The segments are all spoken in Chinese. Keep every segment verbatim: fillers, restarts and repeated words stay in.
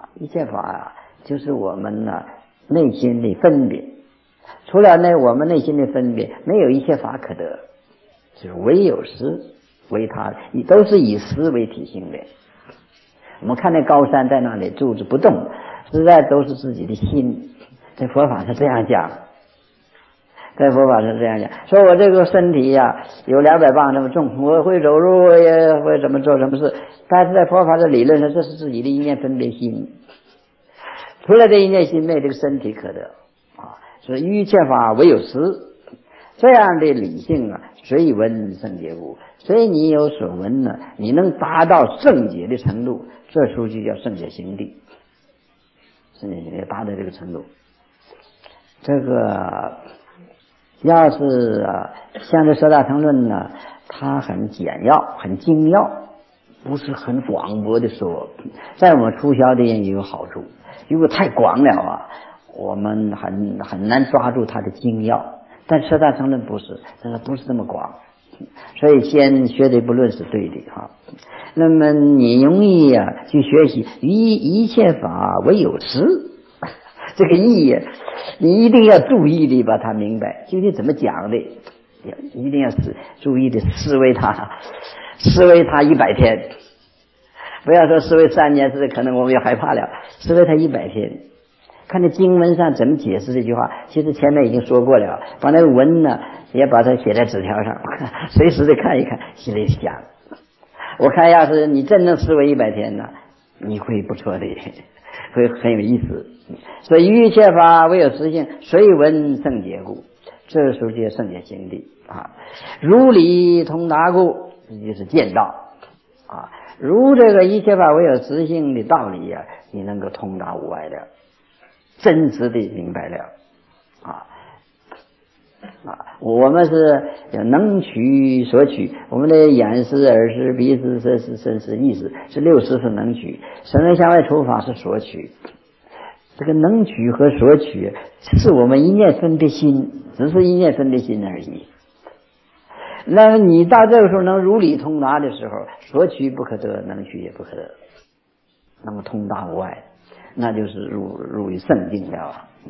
一切法啊，就是我们呢内心的分别，除了那我们内心的分别，没有一切法可得，就是唯有实为他，都是以实为体性的。我们看那高山在那里住着不动，实在都是自己的心。这佛法是这样讲，在佛法是这样讲，说我这个身体呀、啊、有两百磅那么重，我会走路，我也会怎么做什么事，但是在佛法的理论上，这是自己的一念分别心，除了这一念心，没有这个身体可得啊。所以一切法唯有实，这样的理性啊，随闻圣解故。所以你有所闻呢，你能达到圣解的程度，这时候就叫圣解行地，圣解行地达到这个程度。这个要是啊，像这十大乘论呢，它很简要，很精要，不是很广博的说，在我们初学的人也有好处。如果太广了啊，我们很很难抓住它的精要。但十大乘论不是，但是不是这么广，所以先学这部论是对的哈。那么你容易啊去学习一一切法唯有实，这个义你一定要注意的把它明白，究竟怎么讲的，一定要是注意的思维它，思维它一百天，不要说思维三年，是可能我们也害怕了，思维它一百天。看这经文上怎么解释这句话，其实前面已经说过了，把那个文呢也把它写在纸条上，随时的看一看，心里想。我看要是你真能思维一百天呢，你会不错的，会很有意思。所以一切法唯有实性，随闻圣解故，这时候就圣解行地啊。如理通达故，这就是见道啊。如这个一切法唯有实性的道理啊，你能够通达无碍的。真实的明白了啊啊！我们是能取所取，我们的眼识、耳识、鼻识、舌识、身识、意识是六识是能取，身内向外处法是所取。这个能取和所取是我们一念分别心，只是一念分别心而已。那么你到这个时候能如理通达的时候，所取不可得，能取也不可得，那么通达无碍。那就是入入于圣境了。嗯，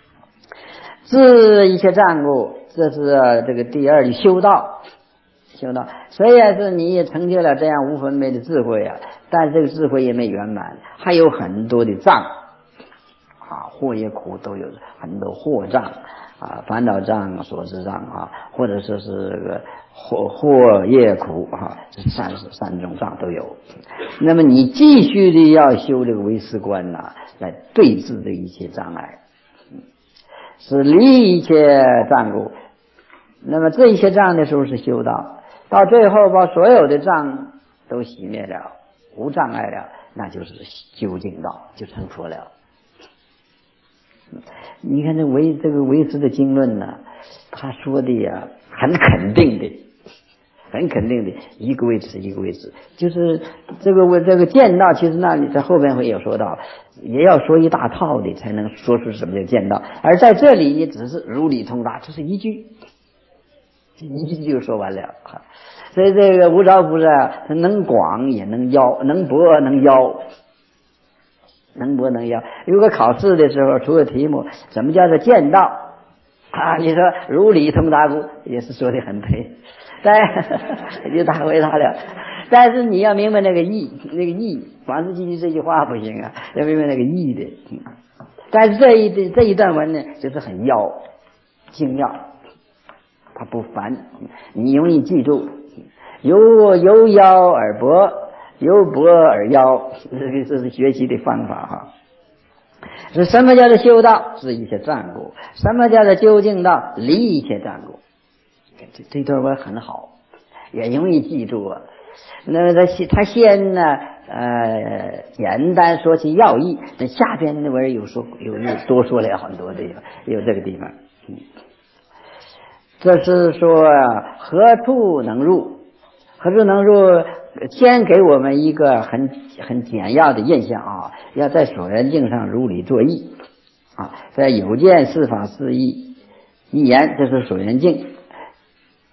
治一切障故，这是、啊、这个第二的修道。修道虽然是你也成就了这样无分别的智慧啊，但这个智慧也没圆满，还有很多的障啊，惑业苦都有很多惑障啊，烦恼障、所知障啊，或者说是这个惑惑业苦啊，这三三种障都有。那么你继续的要修这个唯识观呐、啊，来对治这一切障碍，是离一切障故。那么这一切障的时候是修道，到最后把所有的障都熄灭了，无障碍了，那就是究竟道，就成佛了。你看这唯这个唯识的经论呢，他说的呀很肯定的，很肯定的，一个位置一个位置，就是这个这个见道，其实那里在后边会有说到，也要说一大套的才能说出什么叫见道，而在这里你只是如理通达，这是一句，一句就说完了。所以这个无着菩萨能广也能邀，能博能邀。能不能要？如果考试的时候出个题目，什么叫做见道啊？你说如理通达故，也是说的很对，但就答回答了。但是你要明白那个意，那个意，光是记住这句话不行啊，要明白那个意的。但是这一这一段文呢，就是很要精要，它不繁，你容易记住。由由邀而博。由博而邀，这个这是学习的方法哈。是什么叫做修道？是一切障故。什么叫做究竟道？离一切障故。这这段文很好，也容易记住啊。那么他他先呢呃简单说其要义，那下边的文有说有有多说了很多的，有这个地方。嗯，这是说啊，何处能入？何处能入？先给我们一个很很简要的印象啊，要在所缘境上如理作意啊，在有见四法四义一言，这是所缘境。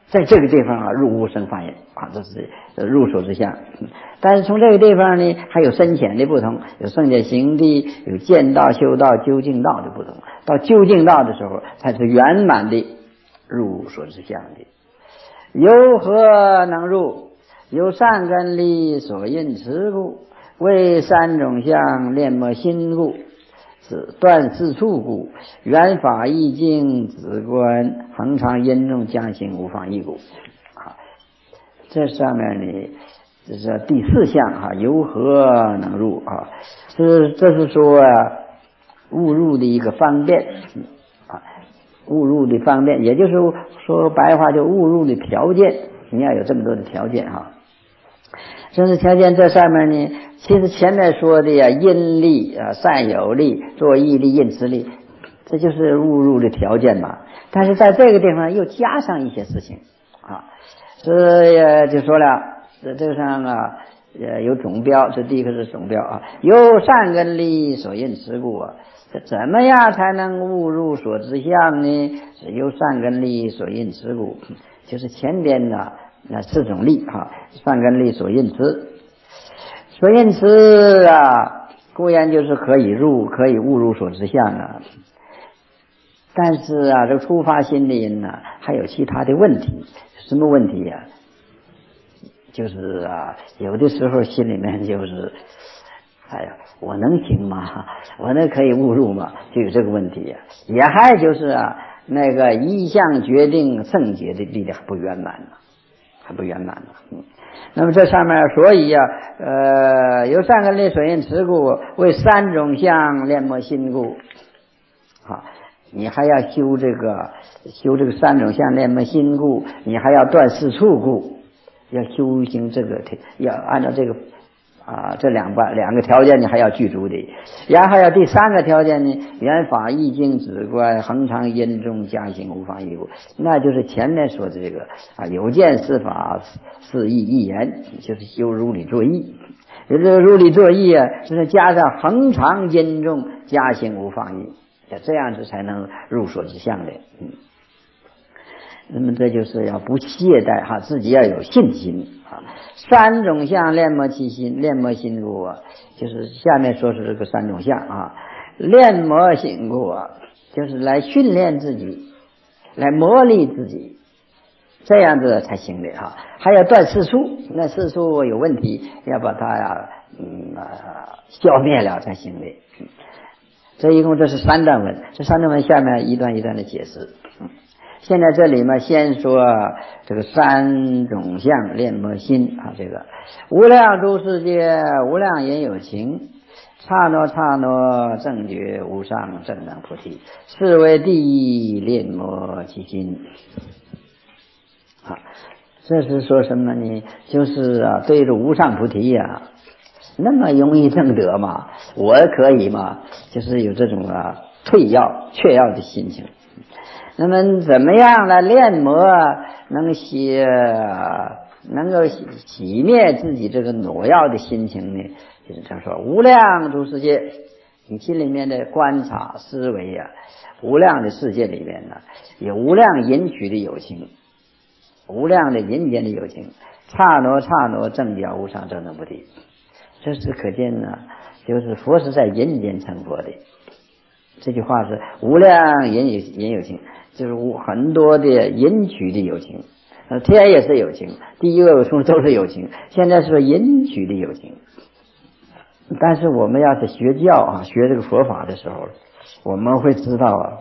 在这个地方啊，入无生法眼啊，这是入手之相。但是从这个地方呢，还有深浅的不同，有圣解行地，有见道、修道、究竟道的不同。到究竟道的时候，才是圆满的入所之相的。由何能入？由善根力所应持故，为三种相练没心故，是断四处故，圆法意境止观，恒常因重将行无放逸故。啊，这上面呢，这是第四项哈、啊，由何能入啊？是这是说啊，误入的一个方便啊，误入的方便，也就是说白话就误入的条件，你要有这么多的条件哈、啊。这是条件，这上面呢，其实前面说的呀，因力啊、善有力、作意力、应持力，这就是误入的条件嘛。但是在这个地方又加上一些事情啊，这也就说了，这这个上啊，呃，有总标，这第一个是总标啊，由善根力所应持故啊，这怎么样才能误入所知相呢？是由善根力所应持故，就是前边呢。那四种力哈，善根力所应持，所应持啊，固然就是可以入，可以误入所知相啊。但是啊，这个初发心的人呢，还有其他的问题，什么问题呀、啊？就是啊，有的时候心里面就是，哎呀，我能行吗？我能可以误入吗？就有这个问题呀、啊。也还就是啊，那个一向决定圣解的力量不圆满了。还不圆满了，嗯，那么这上面所以呀、啊，呃，由善根力所应持故，为三种相练没心故，好，你还要修这个修这个三种相练没心故，你还要断四处故，要修行这个，要按照这个啊这两个两个条件你还要具足的，然后还有第三个条件呢，圆法意境止观，恒常因重将行无放逸故，那就是前面说的这个啊有见是法是义一言，就是修如理作意，这个如理作意啊，就是加上恒常因重将行无放逸，这样子才能入所之相的。嗯，那么这就是要不懈怠哈，自己要有信心啊。三种相练没其心，练没心故啊，就是下面说是这个三种相啊，练没心故啊，就是来训练自己，来磨砺自己，这样子才行的哈。还要断四处，那四处有问题，要把它呀嗯啊消灭了才行的。嗯，这一共这是三段文，这三段文下面一段一段的解释。嗯，现在这里嘛，先说这个三种相练没心啊，这个无量诸世界无量也有情，刹那刹那正觉无上正等菩提，是为第一练没其心。啊，这是说什么呢？就是啊，对着无上菩提呀、啊，那么容易证得嘛，我可以嘛，就是有这种啊退要却要的心情。那么怎么样来练磨，能洗能够洗灭自己这个裸要的心情呢？就是这样说，无量诸世界，你心里面的观察思维啊，无量的世界里面呢，有无量引取的有情，无量的人间的有情，刹那刹那正觉无上正等菩提。这是可见呢，就是佛是在人间成佛的。这句话是无量人有人有情，就是很多的引取的有情，呃，天也是有情，地狱有情都是有情，现在是说引取的有情。但是我们要是学教啊，学这个佛法的时候，我们会知道啊，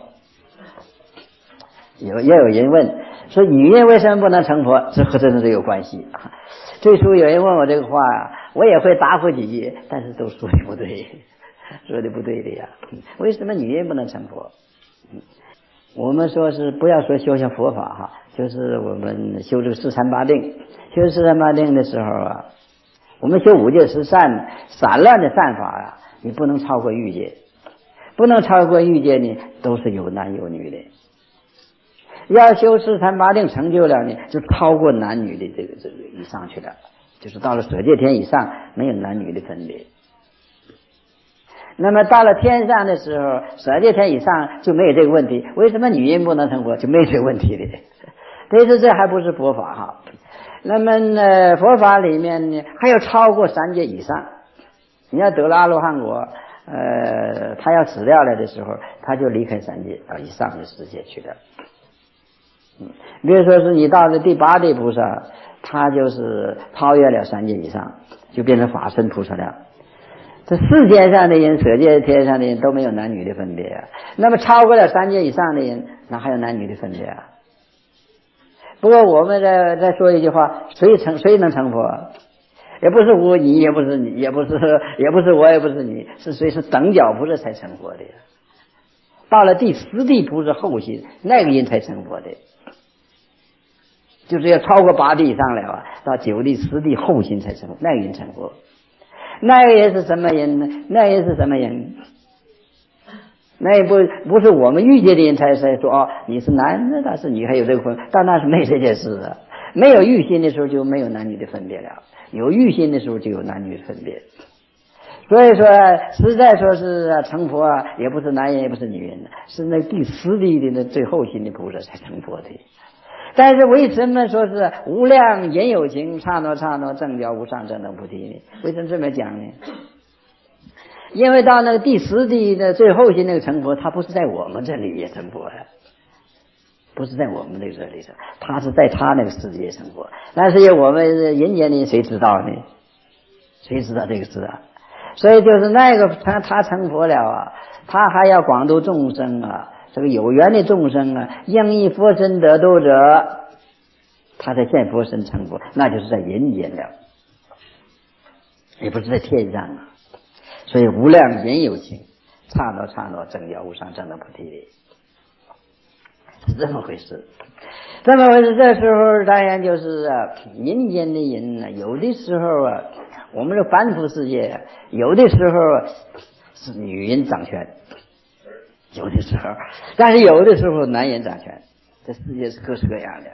有也有人问说女人为什么不能成佛，这和这个有关系啊。最初有人问我这个话啊，我也会答复几句，但是都说的不对，说的不对的呀。为什么女人不能成佛？我们说是不要说修行佛法哈，就是我们修这个四禅八定，修四禅八定的时候啊，我们修五戒十善，散乱的善法啊，你不能超过欲界，不能超过欲界呢，都是有男有女的。要修四禅八定成就了呢，就超过男女的这个这个以上去了，就是到了舍戒天以上，没有男女的分别。那么到了天上的时候，舍戒天以上就没有这个问题。为什么女人不能成佛？就没有这个问题的。 但是这还不是佛法哈。那么呢，佛法里面呢还要超过三界以上。你要得了阿罗汉果，呃，他要死掉了的时候，他就离开三界到以上的世界去了。嗯，比如说是你到了第八地菩萨，他就是超越了三界以上，就变成法身菩萨了。这世界上的人、色界天上的人都没有男女的分别啊。那么超过了三界以上的人，哪还有男女的分别啊？不过我们再再说一句话，谁成谁能成佛？也不是我，你也不是你，也不是也不是我，也不是你，是谁？是等觉菩萨才成佛的。到了第十地菩萨后心，那个人才成佛的。就是要超过八地以上了啊，到九地、十地后心才成佛，那个人成佛。那个人是什么人呢？那个人是什么人？那也不不是我们遇见的人才才说哦，你是男的，他是女，还有这个分，但那是没这件事的。没有欲心的时候就没有男女的分别了，有欲心的时候就有男女的分别。所以说实在说是成佛啊，也不是男人也不是女人，是那第十地的那最后心的菩萨才成佛的。但是为什么说是无量言有情，刹那刹那正觉无上正等菩提呢？为什么这么讲呢？因为到那个第十地的最后心那个成佛，他不是在我们这里也成佛呀，不是在我们这这里头，他是在他那个世界成佛。但是我们人间的谁知道呢？谁知道这个事啊？所以就是那个他他成佛了啊，他还要广度众生啊，这个有缘的众生啊，应以佛身得度者，他在现佛身成佛，那就是在人间了，也不是在天上啊。所以无量言有情，刹那刹那正觉无上正等菩提的，是这么回事。这么回事，这时候当然就是啊，民间的人呢，有的时候啊，我们的凡夫世界，有的时候是女人掌权，有的时候，但是有的时候男人掌权，这世界是各式各样的。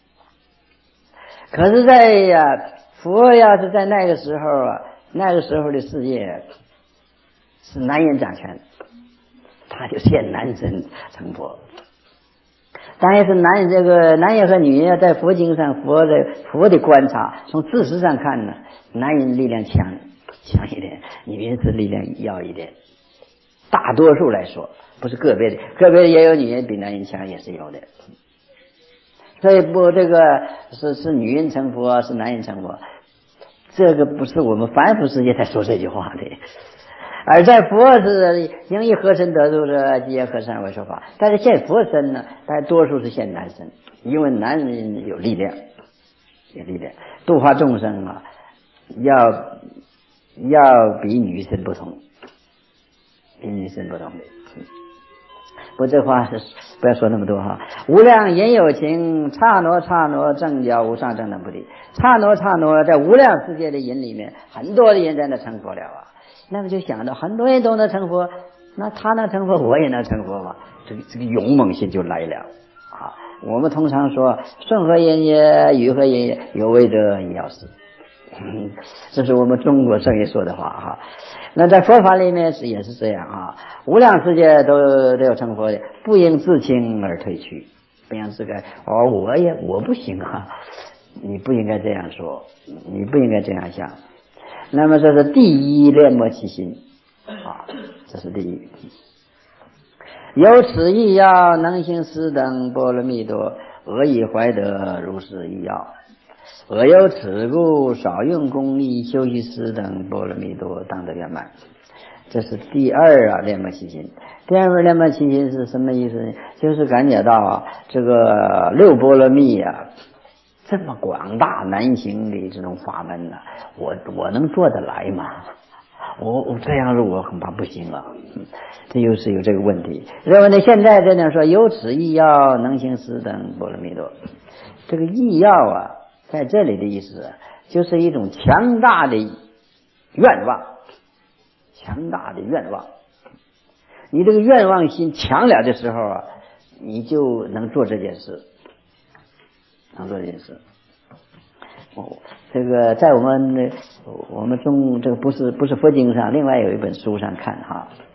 可是在呀、啊，佛要是在那个时候啊，那个时候的世界是男人掌权，他就现男身成佛。当然是男人，这个男人和女人在佛经上，佛的佛的观察，从事实上看呢，男人力量强强一点，女人是力量要一点。大多数来说，不是个别的，个别的也有女人比男人强，也是有的。所以不，这个是是女人成佛，是男人成佛，这个不是我们凡夫世界才说这句话的。而在佛是应以合身得度者，即合善为说法。但是现佛身呢，但多数是现男身，因为男人有力量，有力量度化众生啊，要要比女身不同，比女身不同的。不，这话是不要说那么多哈。无量言有情，刹那刹那正觉无上正等菩提。刹那刹那，在无量世界的人里面，很多的人在那成佛了啊。那么就想到很多人都能成佛，那他能成佛，我也能成佛嘛？这个这个勇猛心就来了啊！我们通常说顺和人也，与和人也，有为者亦要是。嗯，这是我们中国圣人说的话哈。那在佛法里面是也是这样啊，无量世界都都有成佛的，不应自轻而退去，不应自个哦，我也我不行啊，你不应该这样说，你不应该这样想。那么这是第一恋慕其心啊，这是第一。有此意要，能行十等波罗蜜多，俄以怀得如是意要。俄有此故，少用功力，修习十等波罗蜜多，当得圆满。这是第二啊，恋慕其心。第二个恋慕其心是什么意思呢？就是感觉到啊，这个六波罗蜜啊，这么广大难行的这种法门呢、啊，我我能做得来吗？我我这样子我恐怕不行啊，这又是有这个问题。认为呢，现在这样说，有此意要，能行十等波罗蜜多。这个意要啊，在这里的意思、啊、就是一种强大的愿望，强大的愿望。你这个愿望心强了的时候啊，你就能做这件事，能做这件事。哦，这个在我们我们中这个不是不是佛经上，另外有一本书上看哈，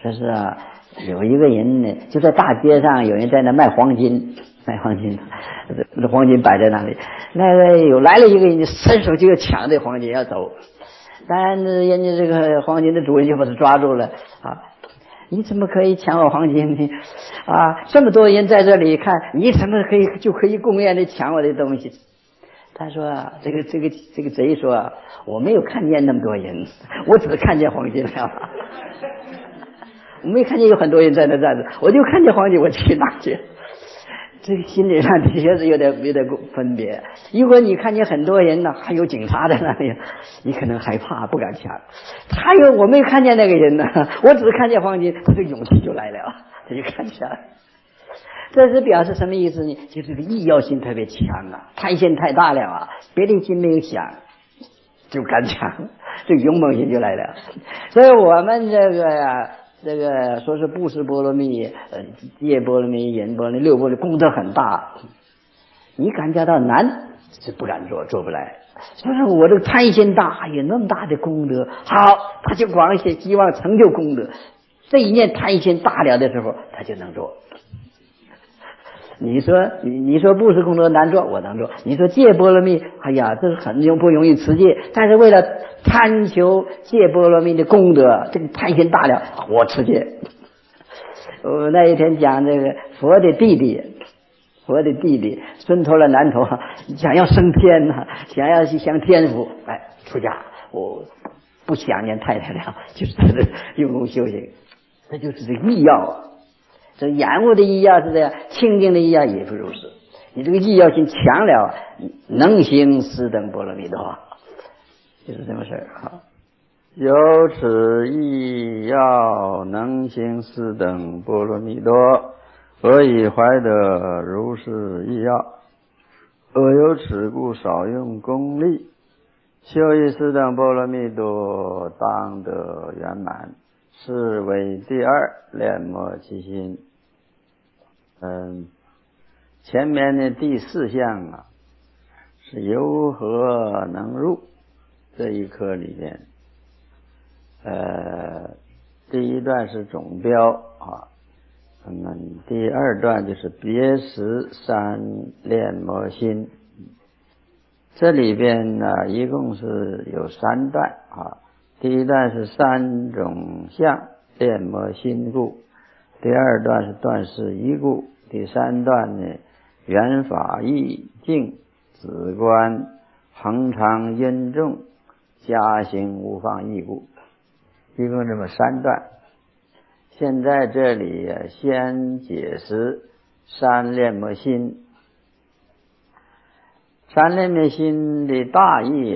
说是啊，有一个人呢，就在大街上，有人在那卖黄金，卖黄金，这黄金摆在那里，那个有来了一个人，伸手就要抢这黄金要走，但是人家这个黄金的主人就把他抓住了啊！你怎么可以抢我黄金呢？啊，这么多人在这里看，你怎么可以就可以公然的抢我的东西？他说啊，这个这个这个贼说啊，我没有看见那么多人，我只看见黄金了。我没看见有很多人在那站着，我就看见黄金，我去拿去。这个心理上的确是有点有点分别。如果你看见很多人呢，还有警察在那里，你可能害怕不敢抢。还有我没看见那个人呢，我只看见黄金，他这个勇气就来了，他就看抢。这是表示什么意思呢？就这个意要性特别强啊，贪心太大了啊，别的心没有想就敢抢，这个勇猛心就来了。所以我们这个呀，这个说是布施波罗蜜、呃戒波罗蜜、忍波罗蜜、六波罗蜜功德很大，你感觉到难是不敢做，做不来。所以说我这个贪心大，有那么大的功德，好，他就光是希望成就功德，这一念贪心大了的时候，他就能做。你说你你说布施功德难做，我能做。你说戒波罗蜜，哎呀，这是很不容易持戒，但是为了贪求戒波罗蜜的功德，这个贪心大了，我持戒。我那一天讲这个佛的弟弟，佛的弟弟孙陀罗难陀想要升天呐、啊，想要去享天福，哎，出家，我不想念太太了，就是用功修行，这就是这个意要啊。这染污的意要是这样，清净的意要也不如是。你这个意要性强了，能行四等波罗蜜多，就是这么事儿。好， 有此意要能行四等波罗蜜多，何以怀得如是意要？若有此故，少用功力，修以四等波罗蜜多，当得圆满。是为第二炼摩其心。嗯，前面的第四项啊，是由何能入这一课里边。呃，第一段是总标啊，那么第二段就是别识三炼摩心。这里边呢，一共是有三段啊。第一段是三种相炼摩心故，第二段是断事一故，第三段呢缘法意境止观恒常因重加行无放意故，一共这么三段。现在这里先解释三炼摩心。三炼摩心的大意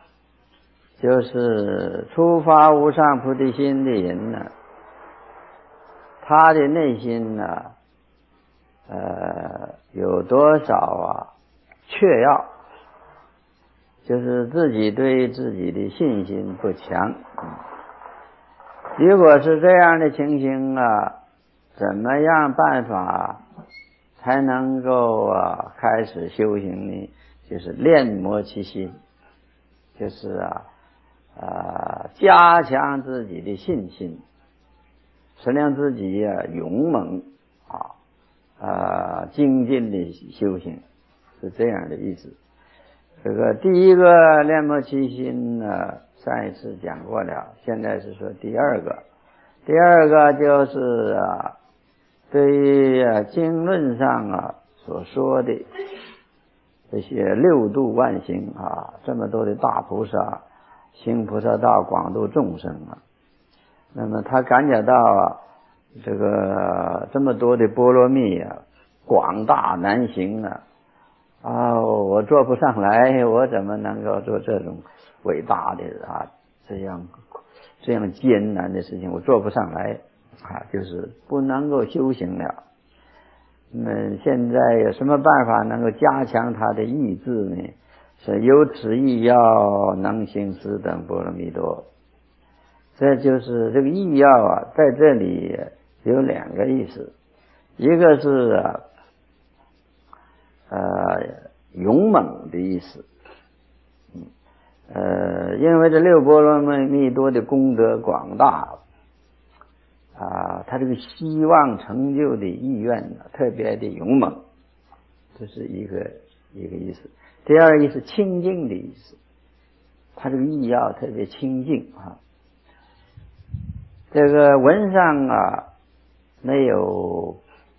就是初发无上菩提心的人呢，他的内心呢，呃，有多少啊确要，就是自己对自己的信心不强。如果是这样的情形啊，怎么样办法才能够啊开始修行呢？就是炼摩其心，就是啊啊加强自己的信心，使令自己啊勇猛啊啊精进的修行，是这样的意思。这个第一个炼摩其心呢，上一次讲过了，现在是说第二个。第二个就是啊，对于啊经论上啊所说的这些六度万行啊，这么多的大菩萨行菩萨道，广度众生啊，那么他感觉到啊，这个这么多的波罗蜜啊，广大难行啊。啊，我做不上来，我怎么能够做这种伟大的啊，这样这样艰难的事情，我做不上来啊，就是不能够修行了。那么现在有什么办法能够加强他的意志呢？是由此意要能行四等波罗蜜多。这就是这个意要啊，在这里有两个意思，一个是啊呃，勇猛的意思，嗯，呃，因为这六波罗蜜多的功德广大啊， 他这个希望成就的意愿特别的勇猛，这是一个一个意思。第二个意思清净的意思，他这个意要特别清净啊。这个文上啊没有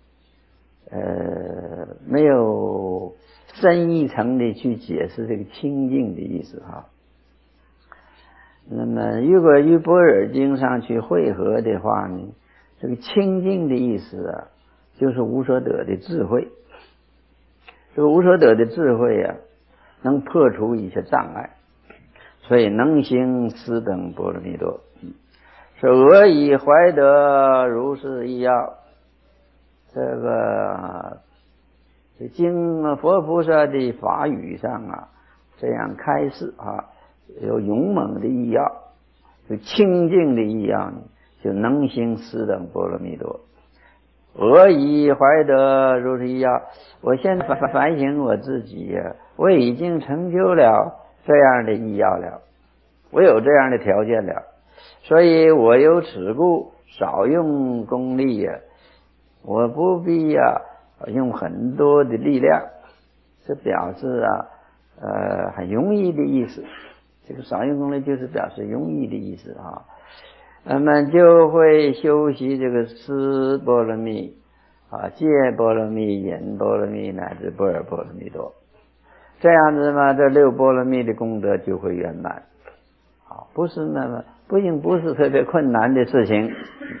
呃没有深一层的去解释这个清净的意思哈。那么如果与般若经上去汇合的话呢，这个清净的意思啊就是无所得的智慧。这个无所得的智慧啊能破除一切障碍，所以能行斯等波罗蜜多。说俄以怀得如是意要，这个这经佛菩萨的法语上啊这样开示啊，有勇猛的意要，有清净的意要呢，就能行斯等波罗蜜多。俄以怀得如是意要，我现在反省我自己呀、啊，我已经成就了这样的意要了，我有这样的条件了，所以我有此故少用功力呀、啊，我不必呀、啊、用很多的力量，这表示啊呃很容易的意思。这个少用功力就是表示容易的意思啊。那么就会修习这个思波罗蜜啊、戒波罗蜜、忍波罗蜜乃至般若波罗蜜多，这样子嘛，这六波罗蜜的功德就会圆满。好，不是那么不仅不是特别困难的事情。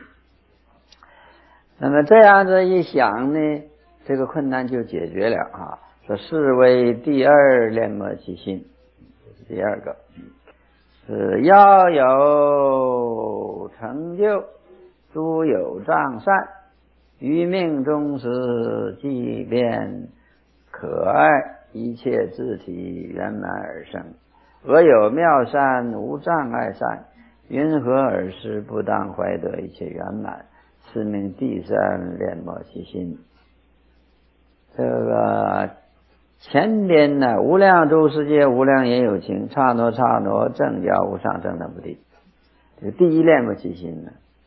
那么这样子一想呢，这个困难就解决了啊。说是为第二恋慕其心，第二个是要有成就诸有障善，于命中时即便可爱一切自体圆满而生。俄有妙善无障碍善，云何而是不当怀得一切圆满，是名第三恋慕其心。这个前边呢，无量诸世界无量也有情，刹那刹那正觉无上正等菩提。这个第一恋慕其心呢，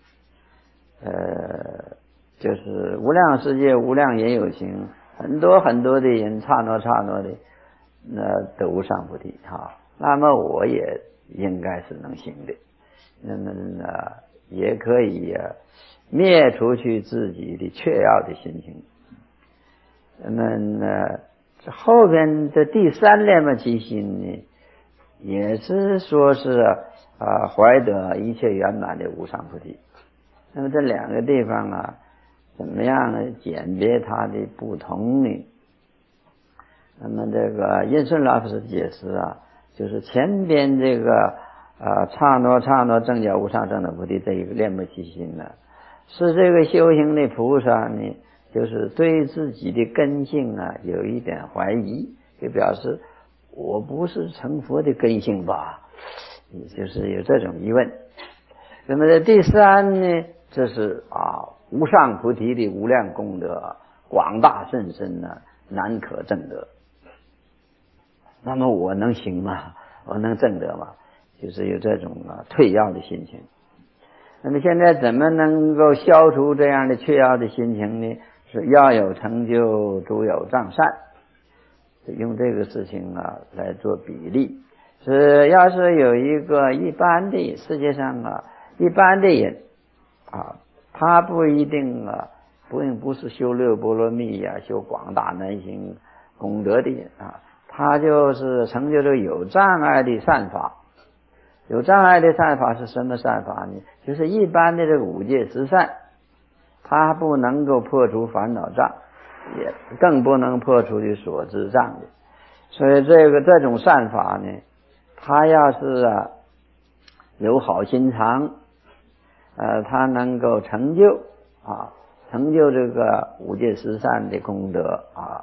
呃，就是无量世界无量也有情，很多很多的人刹那刹那的那得无上菩提哈。那么我也应该是能行的，那么呢也可以啊灭除去自己的雀跃的心情。那么呢这后边的第三恋慕其心呢，也是说是啊怀得一切圆满的无上菩提。那么这两个地方啊，怎么样鉴别它的不同呢？那么这个印顺老师解释啊，就是前边这个啊刹那刹那正觉无上正等菩提这一个恋慕其心呢，是这个修行的菩萨呢，就是对自己的根性啊有一点怀疑，就表示我不是成佛的根性吧，就是有这种疑问。那么这第三呢，这是啊无上菩提的无量功德广大甚深呢，难可证得。那么我能行吗？我能证得吗？就是有这种啊退要的心情。那么现在怎么能够消除这样的退要的心情呢？是要有成就诸有障善，用这个事情啊来做比例。是要是有一个一般的世界上啊一般的人啊，他不一定啊不不是修六波罗蜜啊修广大难行功德的人啊，他就是成就了有障碍的善法。有障碍的善法是什么善法呢？就是一般的这个五戒十善，他不能够破除烦恼障，也更不能破除的所知障的。所以这个这种善法呢，他要是啊有好心肠，呃，他能够成就啊成就这个五戒十善的功德啊。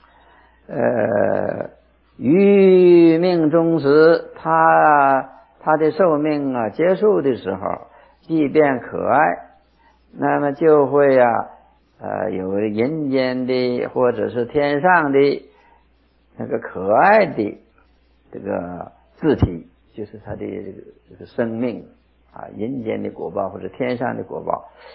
呃，于命终时，他他的寿命啊结束的时候，即便可爱，那么就会啊呃有人间的或者是天上的那个可爱的这个字体，就是他的这个这个生命啊，人间的果报或者天上的果报。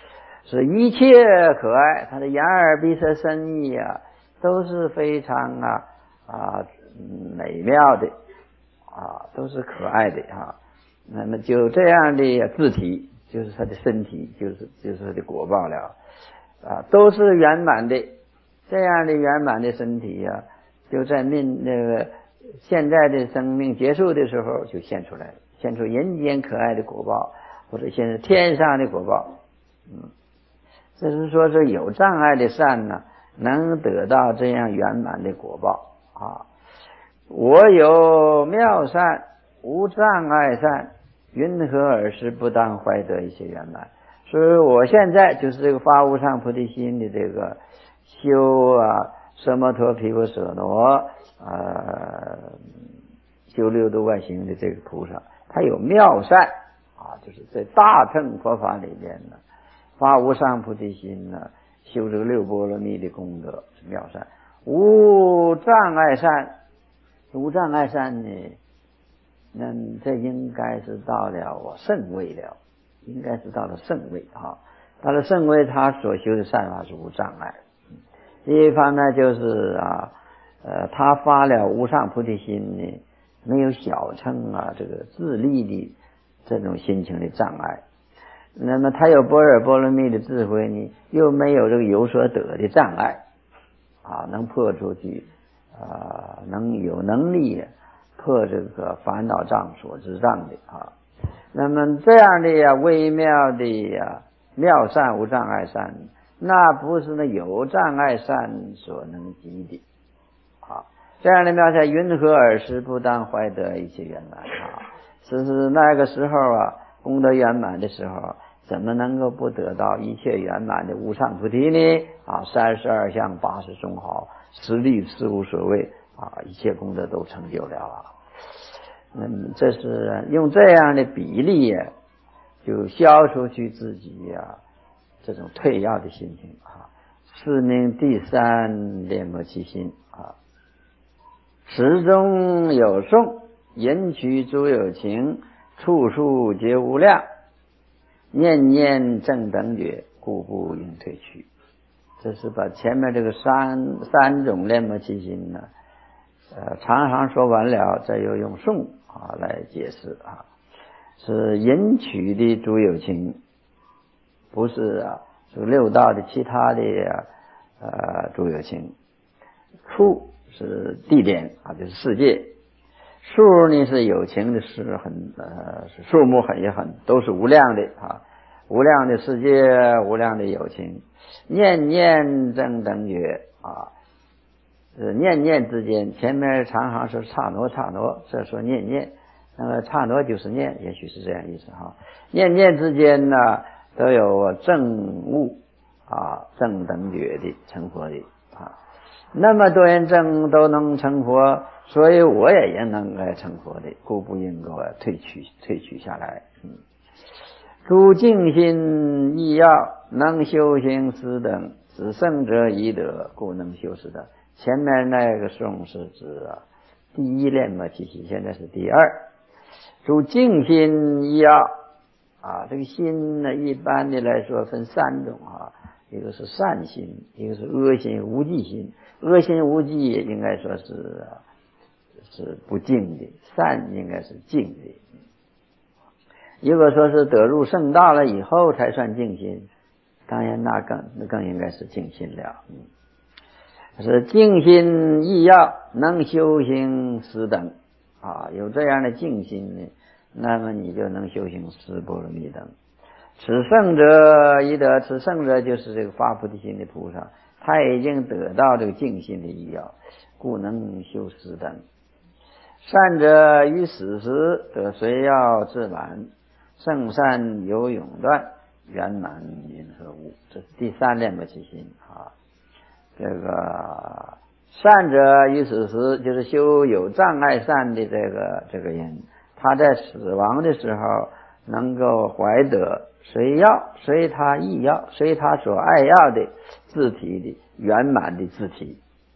是一切可爱，他的眼耳鼻舌身意啊，都是非常啊啊美妙的啊，都是可爱的啊。那么就这样的字体，就是他的身体，就是就是他的果报了啊，都是圆满的。这样的圆满的身体啊，就在命那个现在的生命结束的时候就现出来了，现出人间可爱的果报，或者现在天上的果报。嗯，这是说是有障碍的善呢，能得到这样圆满的果报啊。我有妙善无障碍善，云何尔时不当怀得一切圆满？所以我现在就是这个发无上菩提心的这个修啊，奢摩陀毗婆舍罗呃修六度外行的这个菩萨，他有妙善啊，就是在大乘佛法里边呢，发无上菩提心呢，修这个六波罗蜜的功德是妙善。无障碍善，无障碍善呢，那这应该是到了我圣位了，应该是到了圣位啊。到了圣位，他所修的善法是无障碍。一方面就是啊，呃，他发了无上菩提心呢，没有小乘啊这个自利的这种心情的障碍。那么他有般若波罗蜜的智慧呢，又没有这个有所得的障碍啊，能破出去啊，能有能力破这个烦恼障所知障的啊。那么这样的呀微妙的呀妙善无障碍善，那不是那有障碍善所能及的啊。这样的妙善，云何尔时不当怀得一切圆满啊？是是那个时候啊，功德圆满的时候，怎么能够不得到一切圆满的无上菩提呢？啊，三十二相八十种好，十力事无所谓啊，一切功德都成就了啊。嗯，这是用这样的比例呀，就消除去自己呀这种退要的心情啊。是名第三恋慕其心啊，时中有颂，言取诸有情，处处皆无量，念念正等觉，故不应退去。这是把前面这个三三种恋慕其心呢，呃，常常说完了，再又用颂啊来解释啊，是引取的诸有情，不是啊，是六道的其他的呃诸有情。处是地点啊，就是世界。数呢是有情的，是很呃是数目很也很都是无量的啊，无量的世界，无量的有情。念念正等觉啊，是念念之间，前面常常是刹那刹那，这说念念，那么刹那就是念，也许是这样意思哈。念念之间呢，都有正悟啊，正等觉的成佛的啊。那么多人正都能成佛，所以我也应能来成佛的，故不应够退去退去下来。嗯，诸净心意要能修行斯等，只圣者已得，故能修斯等。前面那个颂是指啊第一恋慕其心，现在是第二。诸净心意要啊，这个心呢，一般的来说分三种啊，一个是善心，一个是恶心无记心。恶心无记应该说是是不净的，善应该是净的。如果说是得入圣道了以后才算净心，当然那更那更应该是净心了。嗯，是净心意要能修行十等啊，有这样的净心呢，那么你就能修行十波罗蜜等。此圣者已得，此圣者就是这个发菩提心的菩萨，他已经得到这个净心的意要，故能修十等。善者于死时得随要自满，圣善有永断，圆满云何物？这是第三恋慕其心啊。这个善者于死时，就是修有障碍善的这个这个人，他在死亡的时候能够怀得随要随他意要随他所爱要的自体的圆满的自体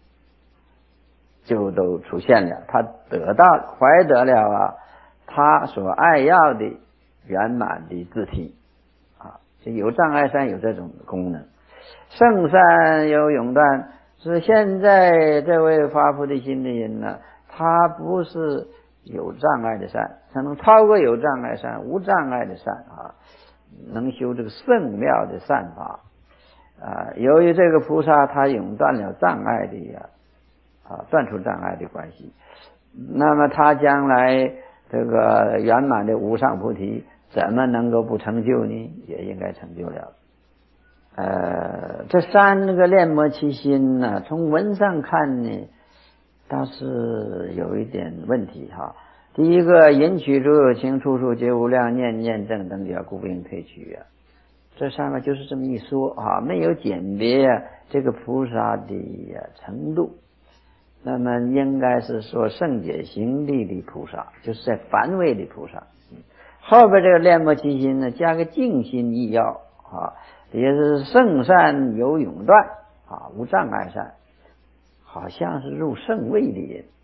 就都出现了，他得到怀得了啊他所爱要的圆满的自体啊， 这有障碍善有这种功能。圣善有永断，是现在这位发菩提心的人呢，他不是有障碍的善，他能超过有障碍善、无障碍的善啊，能修这个圣妙的善法啊。由于这个菩萨他永断了障碍的呀，啊，断除障碍的关系，那么他将来这个圆满的无上菩提，怎么能够不成就呢？也应该成就了。呃，这三那个恋摩其心呢，从文上看呢，倒是有一点问题哈。第一个，引取诸有情，处处皆无量，念念正等觉，故不应退去啊。这上面就是这么一说啊，没有鉴别啊这个菩萨的程度。那么应该是说圣解行力的菩萨，就是在凡位的菩萨。后边这个恋摩其心呢，加个净心意要啊，也是圣善有永断啊，无障碍善，好像是入圣位的人。